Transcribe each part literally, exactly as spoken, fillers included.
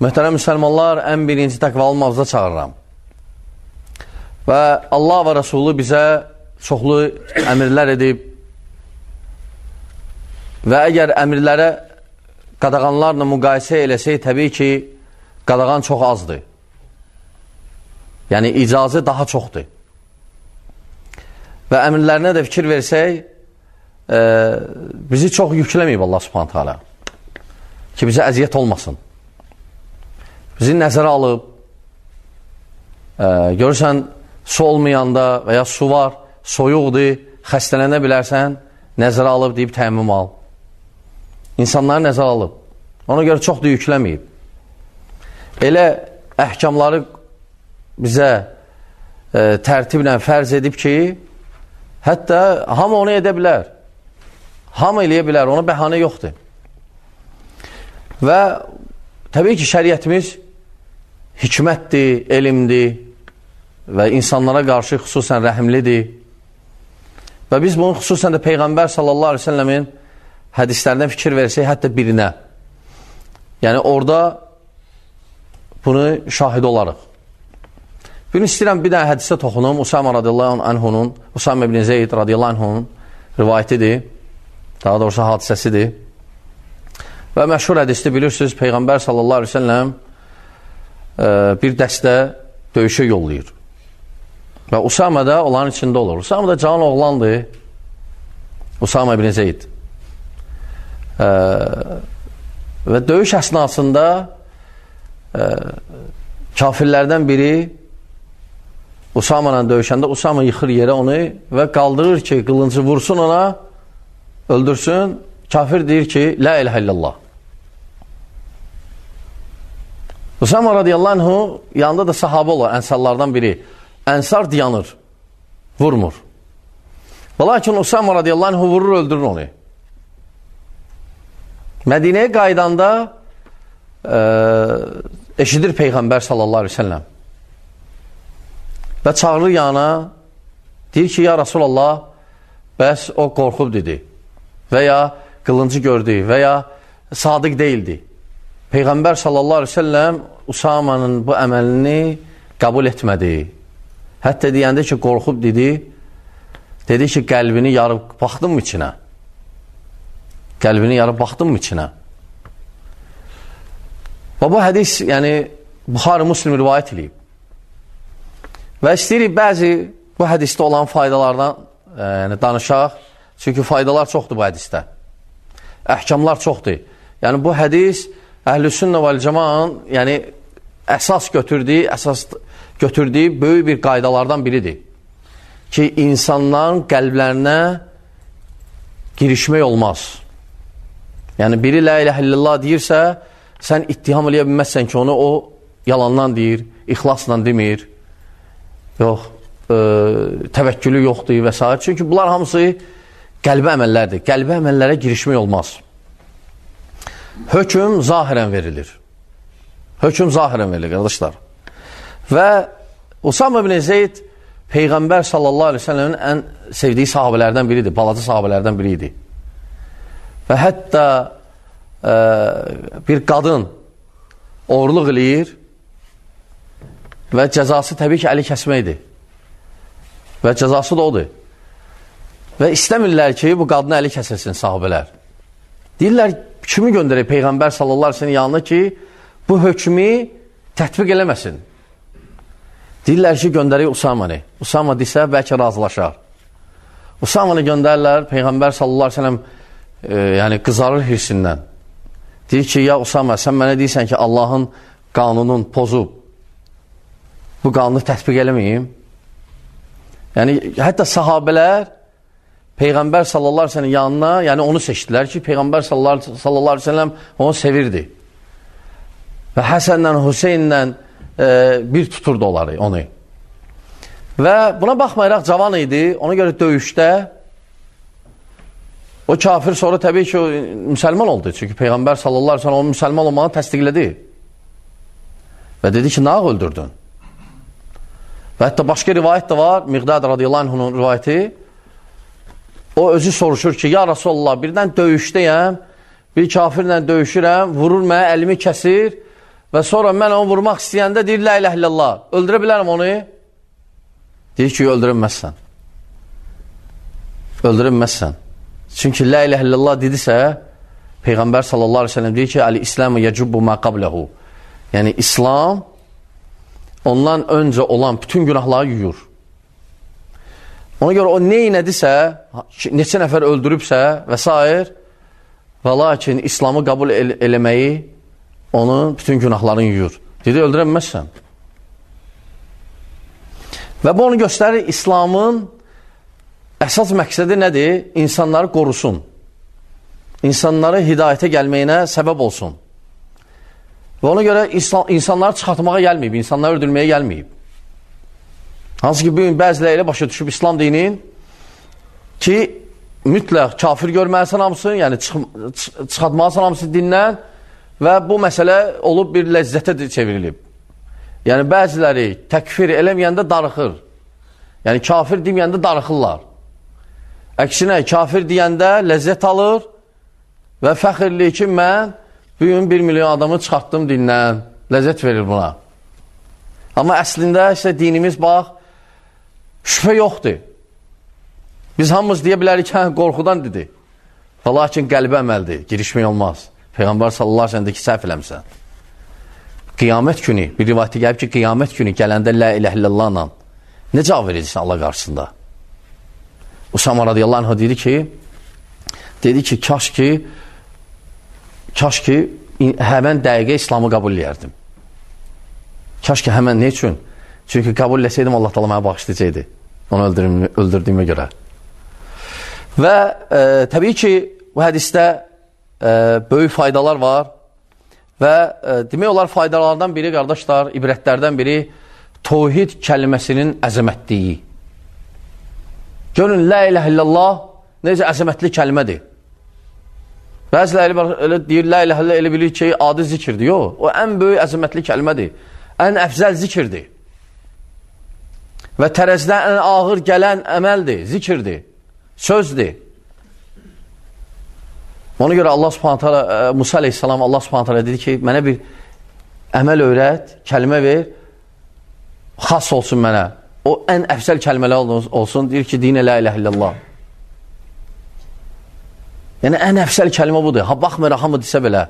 Möhtərəm müsəlmanlar, ən birinci təqvalı mavzuda çağırıram. Və Allah və Rasulü bizə çoxlu əmirlər edib və əgər əmirlərə qadağanlarla müqayisə eləsək, təbii ki, qadağan çox azdır. Yəni, icazı daha çoxdur. Və əmirlərinə də fikir versək, e, bizi çox yükləməyib Allah subhanət hələ ki, bizə əziyyət olmasın. Bizi nəzərə alıb, e, görürsən, su olmayanda və ya su var, soyuqdur, xəstələnə bilərsən, nəzərə alıb deyib təmin al. İnsanları nəzərə alıb. Ona görə çox da yükləməyib. Elə əhkamları bizə e, tərtiblə fərz edib ki, hətta hamı onu edə bilər. Hamı eləyə bilər, ona bəhanə yoxdur. Və təbii ki, şəriətimiz hikmətdir, elmdir və insanlara qarşı xüsusən rəhimlidir. Və biz bunu xüsusən də Peyğəmbər sallallahu aleyhi ve sellemin hədislərindən fikir versək, hətta birinə. Yəni, orada bunu şahid olarıq. Bunu istəyirəm, bir dənə hədisə toxunum. Usama radiyallahu anhunun, Usama ibn Zeyd radiyallahu anhunun rivayətidir. Daha doğrusu hadisəsidir. Və məşhur hədisdə bilirsiniz, Peyğəmbər sallallahu aleyhi ve sellem e, bir dəstə döyüşə yollayır. Və Usama da onların içində olur. Usama da cavan oğlandır. Usama ibn Zeyd. E, və döyüş əsnasında e, kafirlərdən biri Usama ilə döyüşəndə Usama yıxır yerə onu və qaldırır ki, qılıncı vursun ona, öldürsün. Kafir deyir ki, la ilahe illallah. Usama radiyallahu anhu yanında da sahabə olur, ənsarlardan biri. Ənsar dayanır, vurmur. Və lakin Usama radiyallahu anhu vurur, öldürür onu. Mədinəyə qaydanda e, eşidir Peyğəmbər sallallahu aleyhi ve sellem. Və çağırır yana, deyir ki, ya Rasulallah, bəs o qorxub dedi. Və ya qılıncı gördü və ya sadiq deyildi. Peyğəmbər sallallahu aleyhi ve sellem Usamanın bu əməlini qəbul etmədi. Hətta deyəndə ki, qorxub dedi, dedi ki, qəlbini yarıb baxdın mı içinə? Qəlbini yarıb baxdın mı içinə? Və bu hədis, yəni, Buxari Müslim rivayət edib. Və istəyirik bəzi bu hədisdə olan faydalardan e, yəni, danışaq. Çünki faydalar çoxdur bu hədisdə. Əhkamlar çoxdur. Yəni, bu hədis Əhl-i-Sünnə vəl-Cəmaın yəni, əsas götürdüyü, əsas götürdüyü böyük bir qaydalardan biridir. Ki, insanların qəlblərinə girişmək olmaz. Yəni, biri la ilahe illallah deyirsə, sən ittiham eləyə bilməzsən ki, onu o yalandan deyir, ixlasla demir, yox, e, təvəkkülü yoxdur və s. Çünki bunlar hamısı qəlbi əməllərdir. Qəlbi əməllərə girişmək olmaz. Hökm zahirən verilir. Hökm zahirən verilir, qardaşlar. Və Usama ibn Zeyd Peyğəmbər sallallahu aleyhi ve sellemin ən sevdiyi sahabələrdən biridir, balaca sahabələrdən biridir. Və hətta e, bir qadın oğurluq eləyir və cəzası təbii ki, əli kəsməkdir. Və cəzası da odur. Və istəmirlər ki, bu qadına əli kəsilsin sahabələr. Deyirlər, kimi göndərək Peyğəmbər sallallahu aleyhi ve sellem yanına ki, bu hökmü tətbiq eləməsin. Deyirlər ki, göndərək Usamanı. Usama desə, bəlkə razılaşar. Usamanı göndərlər, Peyğəmbər sallallahu aleyhi ve sellem e, yəni, qızarır hirsindən. Deyir ki, ya Usama, sən mənə deyirsən ki, Allahın qanunun pozub, bu qanunu tətbiq eləməyim. Yəni, hətta sahabələr Peyğəmbər sallallahu aleyhi ve sellem yanına, yəni onu seçdilər ki, Peyğəmbər sallallahu aleyhi ve sellem onu sevirdi. Və Həsənlə, Hüseynlə e, bir tuturdu onları, onu. Və buna baxmayaraq cavan idi, ona görə döyüşdə o kafir sonra təbii ki, müsəlman oldu. Çünki Peyğəmbər sallallahu aleyhi ve sellem onun müsəlman olmağını təsdiqlədi. Və dedi ki, nə öldürdün? Və hətta başqa rivayət də var, Miqdad radiyallahu anhunun rivayəti. O özü soruşur ki, ya Rasulullah, birdən döyüşdəyəm, bir kafirlə döyüşürəm, vurur mənə, əlimi kəsir və sonra mən onu vurmaq istəyəndə deyir, la ilahe illallah. Öldürə bilərəm onu? Deyir ki, öldürənməzsən. Öldürənməzsən. Çünki la ilahe illallah dedisə, Peyğəmbər sallallahu aleyhi ve sellem deyir ki, əl-İslamı yəcubbu mə qabləhu. Yəni, İslam ondan öncə olan bütün günahları yuyur. Ona görə o neynədirsə, neçə nəfər öldürübsə və s. və lakin İslamı qəbul el eləməyi onun bütün günahlarını yuyur. Dedi, öldürənməzsən. Və bu onu göstərir, İslamın əsas məqsədi nədir? İnsanları qorusun. İnsanları hidayətə gəlməyinə səbəb olsun. Və ona görə insanları çıxartmağa gəlməyib, insanları öldürməyə gəlməyib. Hansı ki, bugün bəziləri elə başa düşüb İslam dinin ki, mütləq kafir görməlisən hamısını, yəni çıxartmalısan hamısı dindən və bu məsələ olub bir ləzzətə çevrilib. Yəni, bəziləri təkfir eləməyəndə darıxır. Yəni, kafir deməyəndə darıxırlar. Əksinə, kafir deyəndə ləzzət alır və fəxirli ki, mən bugün bir milyon adamı çıxartdım dindən, ləzzət verir buna. Amma əslində isə dinimiz, bax, şübhə yoxdur. Biz hamımız deyə bilərik ki, qorxudan dedi. Və lakin qəlbə əməldir, girişmək olmaz. Peyğəmbər sallallahu aleyhi ve sellem'dəki səhv eləmsən. Qiyamət günü, bir rivayətə gəlib ki, qiyamət günü gələndə la ilahe illallahla nə cavab verəcəksən Allah qarşısında? Usama radiyallahu anh dedi ki, dedi ki, kaş ki, kaş ki, həmən dəqiqə İslamı qəbul edərdim. Kaş ki, həmən ne üçün? Çünki qəbul etsəydim, Allah təala mənə bağışlayacaqdı. Onu öldürdüyümə, öldürdüyümə görə. Və e, təbii ki, bu hədisdə e, böyük faydalar var və e, demək olar faydalardan biri, qardaşlar, ibrətlərdən biri tövhid kəliməsinin əzəmətliyi. Görün, la ilahe illallah necə əzəmətli kəlmədir. Bəziləri elə deyir, la ilahe illallah elə bilir ki, adi zikirdir. Yox, o ən böyük əzəmətli kəlmədir. Ən əfzəl zikirdir. Və tərəzdən ən ağır gələn əməldir, zikirdir, sözdür. Ona görə Allah subhanahu taala, Musa aleyhissalam Allah subhanahu taala dedi ki, mənə bir əməl öyrət, kəlmə ver, xas olsun mənə. O ən əfzəl kəlmələr olsun, deyir ki, dinə la ilahe illallah. Yəni, ən əfzəl kəlmə budur. Ha, baxmır, hamı desə belə.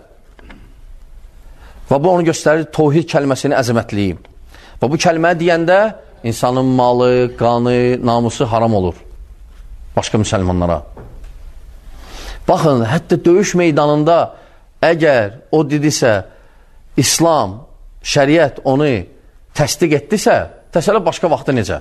Və bu onu göstərir, tövhid kəlməsinin əzəmətliyi. Və bu kəlməni deyəndə insanın malı, qanı, namusu haram olur başqa müsəlmanlara. Baxın, hətta döyüş meydanında əgər o dedisə, İslam, şəriət onu təsdiq etdisə, təsələ başqa vaxtda necə?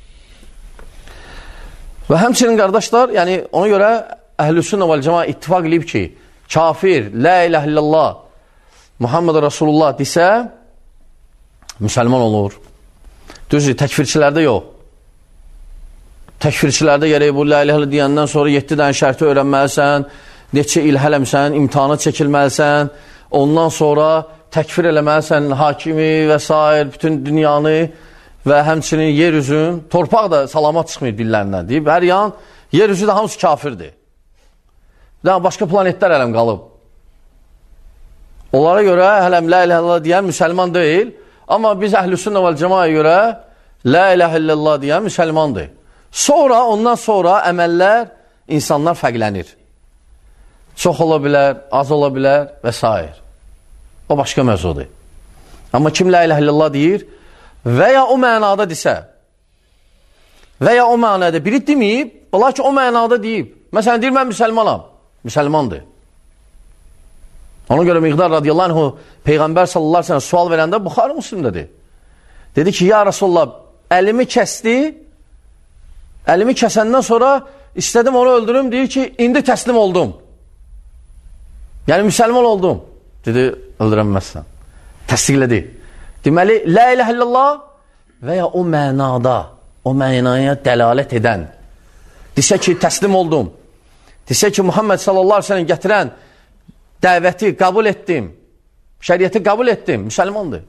Və həmçinin qardaşlar, yəni ona görə Əhl-i-Sünnə vəl-Cəmaə ittifaq edib ki, kafir, la ilahe illallah, Muhammed Rasulullah desə, müsəlman olur. Düzdür, təkfirçilərdə yox. Təkfirçilərdə gərək bu la ilahe deyəndən sonra yeddi dənə şərti öyrənməlisən, neçə il hələmsən, imtihana çəkilməlisən, ondan sonra təkfir eləməlisən hakimi və s. bütün dünyanı və həmçinin yer üzün, torpaq da salamat çıxmıyor dillərindən deyib, hər yan yer üzü də hamısı kafirdir. Daha başqa planetlər hələm qalıb. Onlara görə hələm la ilahe illallah deyən müsəlman deyil, amma biz Əhl-i-Sünnə vəl-Cəmaəyə görə la ilahe illallah deyən müsəlmandır. Sonra, ondan sonra əməllər, insanlar fərqlənir. Çox ola bilər, az ola bilər və s. O başqa mövzudur. Amma kim la ilahe illallah deyir və ya o mənada desə və ya o mənada biri deməyib, ola ki o mənada deyib. Məsələn, deyir, mən müsəlmanam. Müsəlmandır. Ona görə Miqdar radiyallahu anhu Peyğəmbər sallallahu aleyhi ve sellem sual verəndə Buxarı Müslimdədir. Dedi ki, ya Rasulullah, əlimi kəsdi, əlimi kəsəndən sonra istədim onu öldürüm, deyir ki, indi təslim oldum. Yəni, müsəlman oldum. Dedi, öldürənməzsən. Təsdiqlədi. Deməli, la ilahe illallah və ya o mənada, o mənaya dəlalət edən, desə ki, təslim oldum. Desə ki, Muhammed sallallahu aleyhi ve sellem gətirən dəvəti qəbul etdim, şəriyyəti qəbul etdim, müsəlmandır.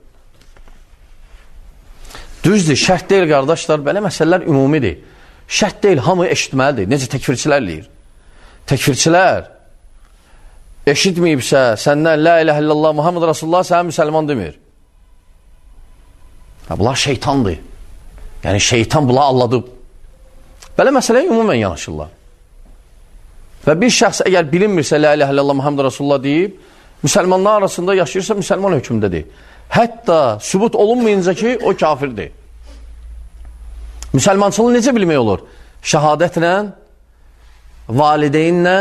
Düzdür, şərt deyil, qardaşlar, belə məsələlər ümumidir. Şərt deyil, hamı eşitməlidir. Necə təkfirçilər deyir. Təkfirçilər eşitməyibsə, səndən la ilahe illallah Muhammed Rasulullah sənə müsəlman demir. Ha, bunlar şeytandır. Yəni şeytan bunlar alladıb. Belə məsələyə ümumən yanaşırlar. Və bir şəxs əgər bilinmirsə la ilahe illallah Muhammed Rasulullah deyib, müsəlmanlar arasında yaşayırsa müsəlman hökmündədir. Hətta sübut olunmayınca ki, o kafirdir. Müsəlmançılığı necə bilmək olur? Şəhadətlə, valideynlə,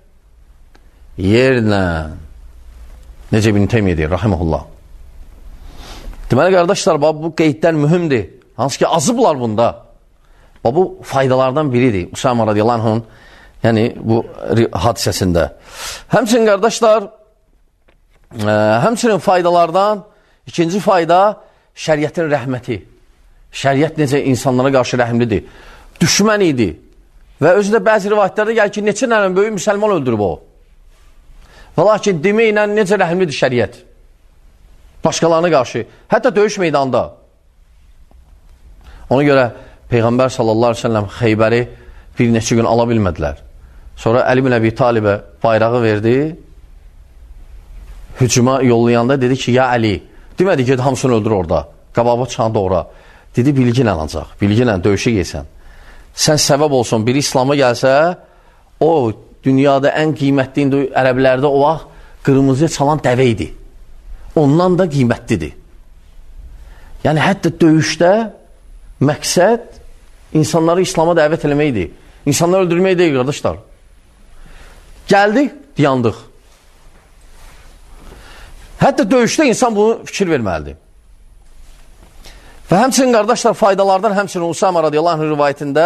yerlə. Necə İbn Teymiyyə deyir, rahimehullah. Deməli, qardaşlar, bu qeydlər mühümdir. Hansı ki, azıblar bunda. Bu faydalardan biridir. Usama radiyallahu anh'ın, yəni bu hadisəsində. Həmçinin, qardaşlar, ə, həmçinin faydalardan ikinci fayda şəriətin rəhməti. Şəriət necə insanlara qarşı rəhimlidir. Düşmən idi. Və özü də bəzi rivayətlərdə gəlir ki, neçə nənə böyük müsəlman öldürüb o. Və lakin deməklə necə rəhimlidir şəriət. Başqalarına qarşı. Hətta döyüş meydanda. Ona görə Peyğəmbər sallallahu aleyhi ve sellem Xeybəri bir neçə gün ala bilmədilər. Sonra Əli ibn Əbi Talibə bayrağı verdi. Hücuma yollayanda dedi ki, ya Əli, demədi ki, hamısını öldür orada. Qababa çıxan doğra. Dedi, bilgi ilə ancaq. Bilgi ilə döyüşə gelsən. Sən səbəb olsun, biri İslam'a gəlsə, o dünyada ən qiymətli indi ərəblərdə o vaxt qırmızıya çalan dəvə idi. Ondan da qiymətlidir. Yəni, hətta döyüşdə məqsəd insanları İslam'a dəvət eləməkdir. İnsanları öldürmək deyil, qardaşlar. Gəldik, yandıq. Hətta döyüşdə insan bunu fikir verməlidir. Və həmçinin, qardaşlar, faydalardan həmçinin Usama radiyallahu anh rivayətində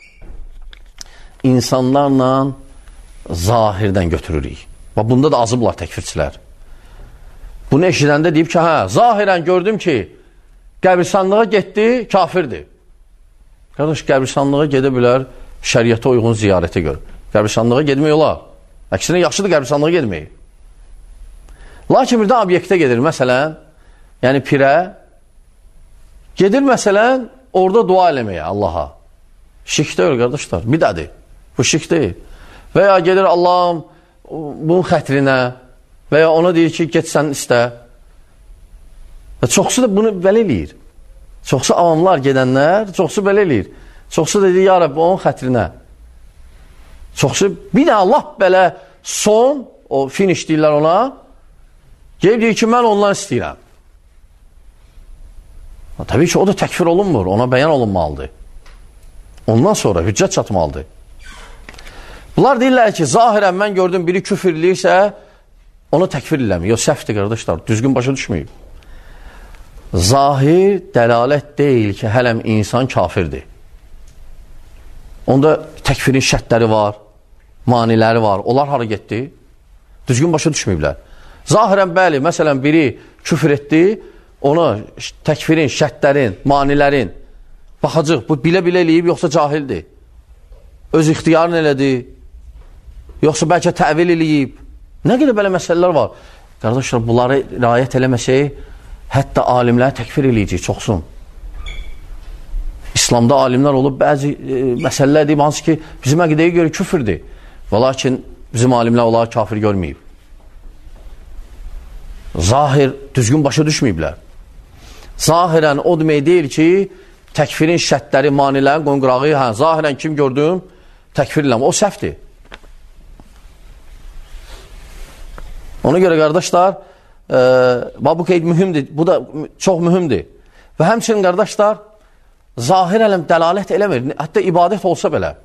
insanlarla zahirdən götürürük. Və bunda da azıblar təkfirçilər. Bunu eşidəndə deyib ki, hə, zahirən gördüm ki, qəbristanlığa getdi, kafirdir. Qardaş, qəbristanlığa gedə bilər, şəriətə uyğun ziyarətə gör. Qəbristanlığa gedmək olar. Əksinə, yaxşıdır qəbristanlığa gedmək. Lakin birdən obyektə gedir, məsələn, yəni pirə, gedir, məsələn, orada dua eləməyə Allaha. Şirk deyil, qardaşlar, bidədir. Bu şirk deyil. Və ya gedir Allahım, bunun xətrinə və ya ona deyir ki, get sən istə. Və çoxsu da bunu belə eləyir. Çoxsu avamlar gedənlər, çoxsu belə eləyir. Çoxsu da deyir, ya Rabbi, onun xətrinə. Çoxsu, bir də Allah belə son, o finish deyirlər ona, gelib deyir ki, mən ondan istəyirəm. Təbii ki, o da təkfir olunmur, ona bəyan olunmalıdır. Ondan sonra hüccət çatmalıdır. Bunlar deyirlər ki, zahirən mən gördüm, biri küfürlüysə, onu təkfir eləmir. Yox, səhvdir, qardaşlar, düzgün başa düşməyib. Zahir dəlalət deyil ki, hələm insan kafirdir. Onda təkfirin şərtləri var, maniləri var. Onlar hara getdi? Düzgün başa düşməyiblər. Zahirən bəli, məsələn, biri küfür etdi, ona təkfirin, şərtlərin, manilərin baxacaq, bu bilə-bilə eləyib, yoxsa cahildir. Öz ixtiyarını elədi, yoxsa bəlkə təvil eləyib. Nə qədər belə məsələlər var. Qardaşlar, bunları riayət eləməsək, hətta alimləri təkfir eləyəcək, çoxsun. İslamda alimlər olub, bəzi e, məsələlər deyib, hansı ki, bizim əqidəyə görə küfürdür. Və lakin bizim alimlər onları kafir görməyib. Zahir düzgün başa düşməyiblər. Zahirən o demək deyil ki, təkfirin şərtləri, manilərin qonqurağı, hə, zahirən kim gördüm, təkfirləm, o səhvdir. Ona görə, qardaşlar, e, bu qeyd mühümdir, bu da çox mühümdir. Və həmçinin, qardaşlar, zahir ələm dəlalət eləmir, hətta ibadət olsa belə.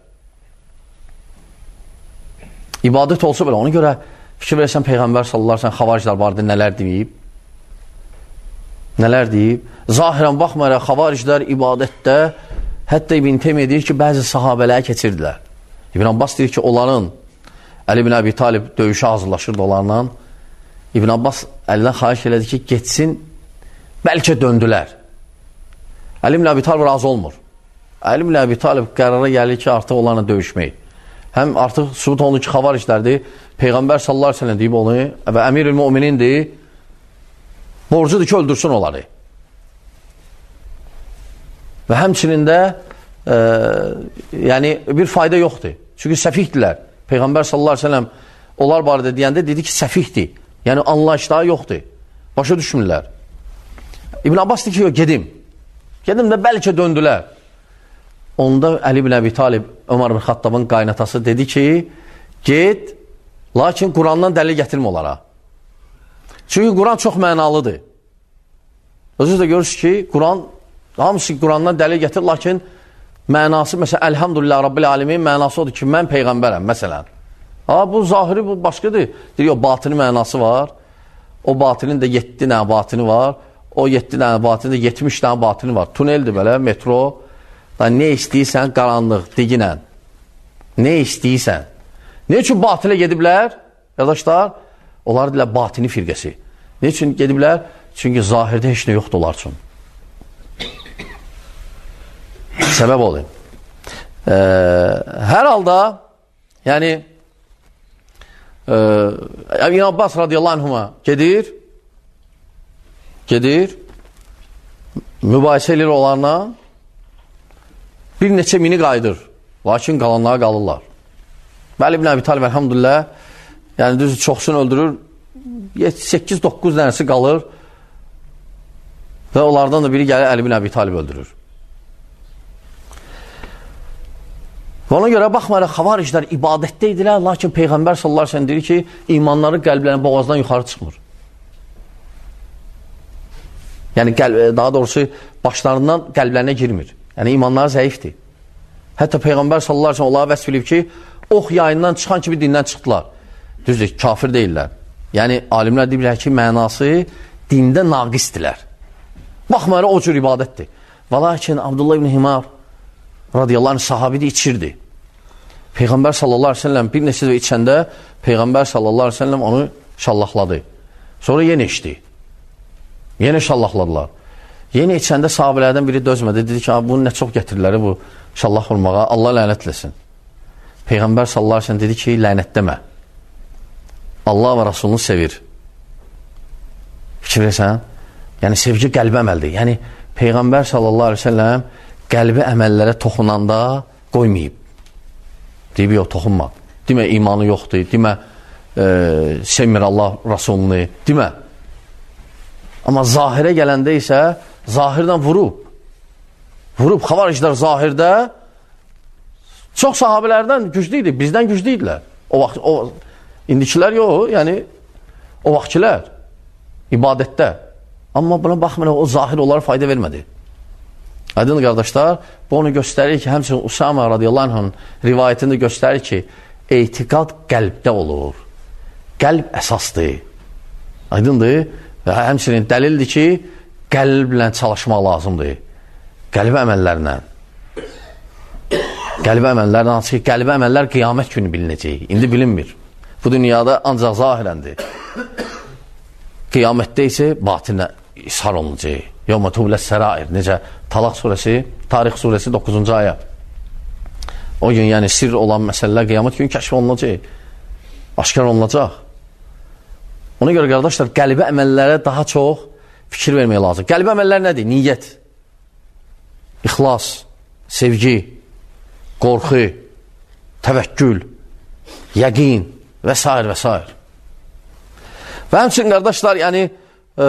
İbadət olsa belə, ona görə fikir verəsən Peyğəmbər sallallahu əleyhi və səlləm xavariclər vardı, nələr deyib? Nələr deyib? Zahirən baxmayaraq xavariclər ibadətdə, hətta İbn Teymiyyə deyir ki, bəzi sahabələri keçirdilər. İbn Abbas deyir ki, onların Əli ibn Əbi Talib döyüşə hazırlaşırdı onlarla. İbn Abbas Əlidən xahiş elədi ki, getsin, bəlkə döndülər. Əli ibn Əbi Talib razı olmur. Əli ibn Əbi Talib qərara gəlir ki, artıq onlarla döyüşmək. Həm artıq sübut olunur ki, xavariclərdir. Peyğəmbər sallallahu əleyhi və səlləm deyib onu və Əmirül Möminindir. Borcudur ki, öldürsün onları. Və həmçinin də e, yəni bir fayda yoxdur. Çünki səfihdirlər. Peyğəmbər sallallahu əleyhi və səlləm onlar barədə deyəndə dedi ki, səfihdir. Yəni, anlayışları yoxdur. Başa düşmürlər. İbn Abbas deyir ki, yox, gedim. Gedim də bəlkə döndülər. Onda Əli ibn Əbi Talib, Ömər ibn Xattabın qaynatası dedi ki, get, lakin Qurandan dəlil gətirmə onlara. Çünki Quran çox mənalıdır. Özünüz də görürsünüz ki, Quran, hamısı Qurandan dəlil gətir, lakin mənası, məsələn, Elhamdülillah Rabbil Alemin mənası odur ki, mən Peyğəmbərəm, məsələn. Ha, bu zahiri, bu başqadır. Deyir, o batini mənası var. O batinin də yeddi dənə batini var. O yeddi dənə batini də yetmiş dənə batini var. Tuneldir belə, metro. Da, nə istəyirsən, qaranlıq, diginən. Nə istəyirsən. Ne üçün batilə gediblər? Qardaşlar, onlar deyilər batini firqəsi. Ne üçün gediblər? Çünki zahirdə heç nə yoxdur onlar üçün. Səbəb olayım. Ee, hər halda, yəni, e, İbn Abbas radiyallahu anhuma gedir, gedir, mübahisə edir onlarla, bir neçə mini qayıdır, lakin qalanlara qalırlar. Vəli ibn Əbi Talib, əlhamdülillah, yəni düz çoxsunu öldürür, səkkiz doqquz dənəsi qalır və onlardan da biri gəlir, Əli ibn Əbi Talib öldürür. Və ona görə baxmayaraq, xavariclər ibadətdə idilər, lakin Peyğəmbər sallallahu əleyhi və səlləm deyir ki, imanları qəlblərin boğazdan yuxarı çıxmır. Yəni, daha doğrusu, başlarından qəlblərinə girmir. Yəni, imanları zəifdir. Hətta Peyğəmbər sallallahu əleyhi və səlləm onlara vəsf edib ki, ox yayından çıxan kimi dindən çıxdılar. Düzdür, kafir deyirlər. Yəni, alimlər deyirlər ki, mənası dində naqisdirlər. Baxmayaraq, o cür ibadətdir. Və lakin, Abdullah ibn Himar radiyallahu anh sahabidir, içirdi. Peyğəmbər sallallahu əleyhi və səlləm bir neçə də içəndə Peyğəmbər sallallahu əleyhi və səlləm onu şallahladı. Sonra yenə içdi. Yenə şallahladılar. Yenə içəndə sahabələrdən biri dözmədi. Dedi ki, bunu nə çox gətirirlər bu şallah olmağa. Allah lənətləsin. Peyğəmbər sallallahu əleyhi və səlləm dedi ki, lənətləmə. Allah və Rasulunu sevir. Fikir versən? Yəni, sevgi qəlbi əməldir. Yəni, Peyğəmbər sallallahu əleyhi və səlləm qəlbi əməllərə toxunanda qoymayıb. Deyib, yox, toxunma. Demə, imanı yoxdur. Demə, e, sevmir Allah Rasulunu. Demə. Amma zahirə gələndə isə zahirdən vurub. Vurub, xavariclər zahirdə çox sahabələrdən güclü idi. Bizdən güclü idilər. O vaxt, o, indikilər yox, yəni o vaxtçilər ibadətdə. Amma buna baxmayaraq, o zahir onlara fayda vermədi. Aydın qardaşlar, bu onu göstərir ki, həmçinin Usama radiyallahu anh'ın rivayətində göstərir ki, etiqad qəlbdə olur. Qəlb əsasdır. Aydındır. Və həmçinin dəlildir ki, qəlblə çalışmaq lazımdır. Qəlbi əməllərlə. Qəlbi əməllərlə, hansı ki, qəlbi əməllər qiyamət günü bilinəcək. İndi bilinmir. Bu dünyada ancaq zahirəndir. Qiyamətdə isə batinə ishar olunacaq. Yevmə tubləs sərair. Necə? Talaq surəsi, Tarix surəsi doqquzuncu ayə. O gün, yəni sirr olan məsələlər qiyamət günü kəşf olunacaq. Aşkar olunacaq. Ona görə, qardaşlar, qəlbi əməllərə daha çox fikir vermək lazım. Qəlbi əməllər nədir? Niyyət, ixlas, sevgi, qorxu, təvəkkül, yəqin və s. və s. Və həmçinin, qardaşlar, yəni e,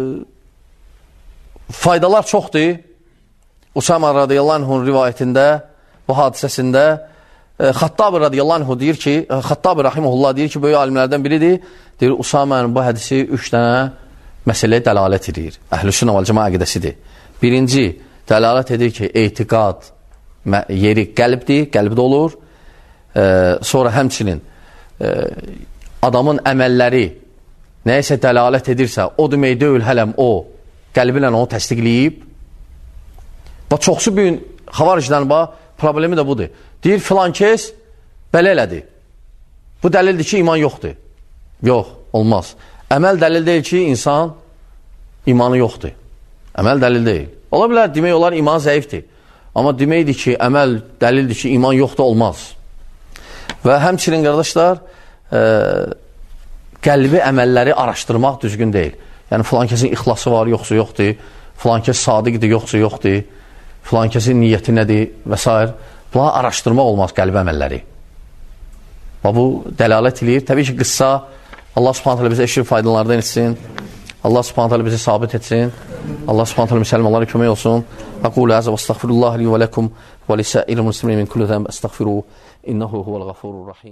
faydalar çoxdur. Usama radiyallahu anh'un rivayətində, bu hadisəsində e, Xattabi radiyallahu anh'u deyir ki, e, Xattabi rahiməhullah deyir ki, böyük alimlərdən biridir. Deyir, Usama'nın bu hədisi üç dənə məsələyə dəlalət edir. Əhl-i-Sünnə vəl-Cəmaə əqidəsidir. Birinci, dəlalət edir ki, etiqad yeri qəlbdir, qəlbdə olur. E, sonra həmçinin e, adamın əməlləri nəyəsə dəlalət edirsə, o demək deyil, hələm o qəlbi ilə onu təsdiqləyib. Və çoxsu bir gün xavariclərin problemi də budur. Deyir, filan kes belə elədi. Bu dəlildir ki, iman yoxdur. Yox, olmaz. Əməl dəlil deyil ki, insan imanı yoxdur. Əməl dəlil deyil. Ola bilər, demək olar, iman zəifdir. Amma deməkdir ki, əməl dəlildir ki, iman yoxdur, olmaz. Və həmçinin, qardaşlar, e, qəlbi əməlləri araşdırmaq düzgün deyil. Yəni, filan kəsin ixlası var, yoxsa yoxdur. Filan kəs sadiqdir, yoxsa yoxdur. Filan kəsin niyyəti nədir və s. Bunları araşdırmaq olmaz qəlbi əməlləri. Və bu dəlalət edir. Təbii ki, qıssa Allah Subhanahu taala bizə eşit faydalardan etsin. Allah Subhanahu taala bizi sabit etsin. Allah Subhanahu taala müsəlmanlara kömək olsun. Aqulu azza və estəğfirullah li və lakum və lisa'iril muslimin min kulli zənb estəğfiru innehu huvel gafurur rahim.